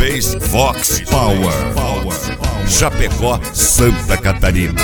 Base Vox Power. Chapecó, Santa Catarina.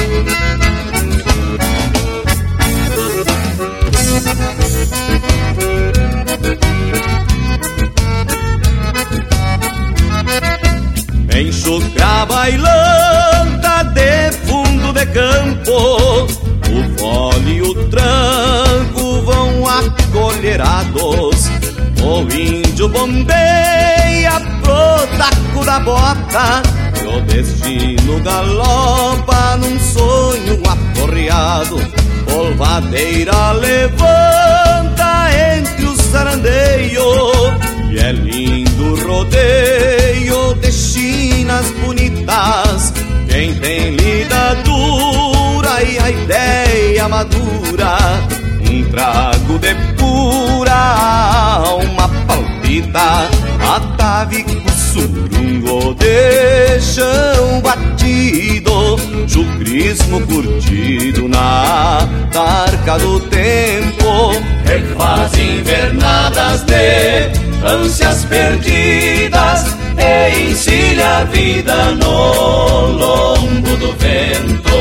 Enxucra bailanta de fundo de campo, o fole e o tranco vão acolherados. O índio bombeia pro taco da bota e o destino galopa num sonho aporreado. Polvadeira levanta entre os sarandeios e é lindo rodeio de chinas bonitas. Quem tem lida dura e a ideia madura, um trago de pura alma palpita. Atavico surungo de chão batido, chucrismo curtido na tarca do tempo. Refaz invernadas de ânsias perdidas e encilha a vida no lombo do vento.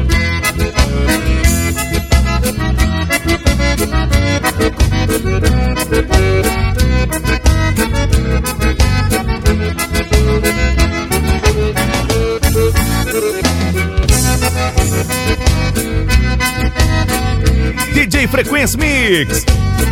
DJ Frequência Mix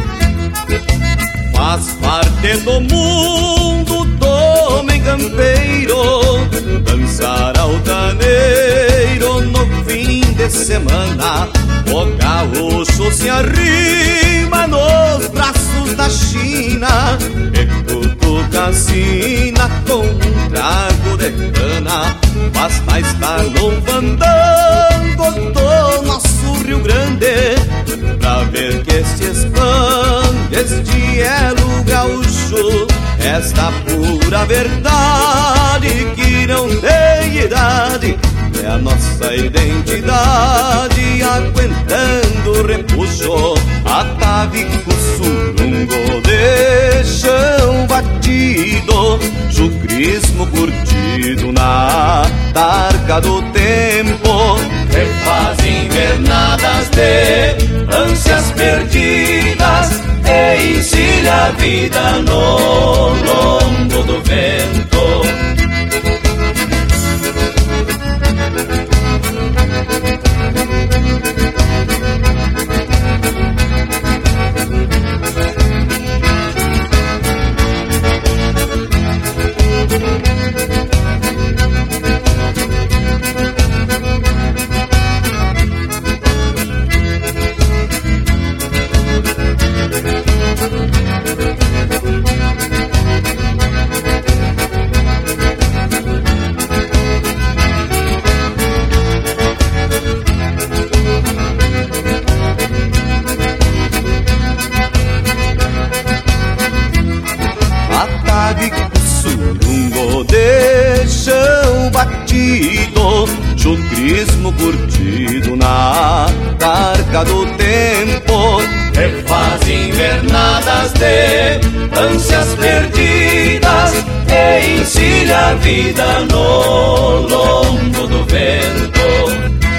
faz parte do mundo do homem campeiro, dançar altaneiro no fim de semana. O gaúcho se arrima nos braços da China e cutuca sina com um trago de cana. Basta estar no fandango do nosso Rio Grande pra ver que se expande este elo gaúcho. Esta pura verdade que não tem idade é a nossa identidade, aguentando o repuxo. Atavico surungo de chão batido, chucrismo curtido na tarca do tempo. Refaz invernadas de ânsias perdidas e encilha a vida no lombo do vento. Surungo de chão batido, chucrismo curtido na tarca do tempo. Refaz invernadas de ânsias perdidas e encilha a vida no lombo do vento.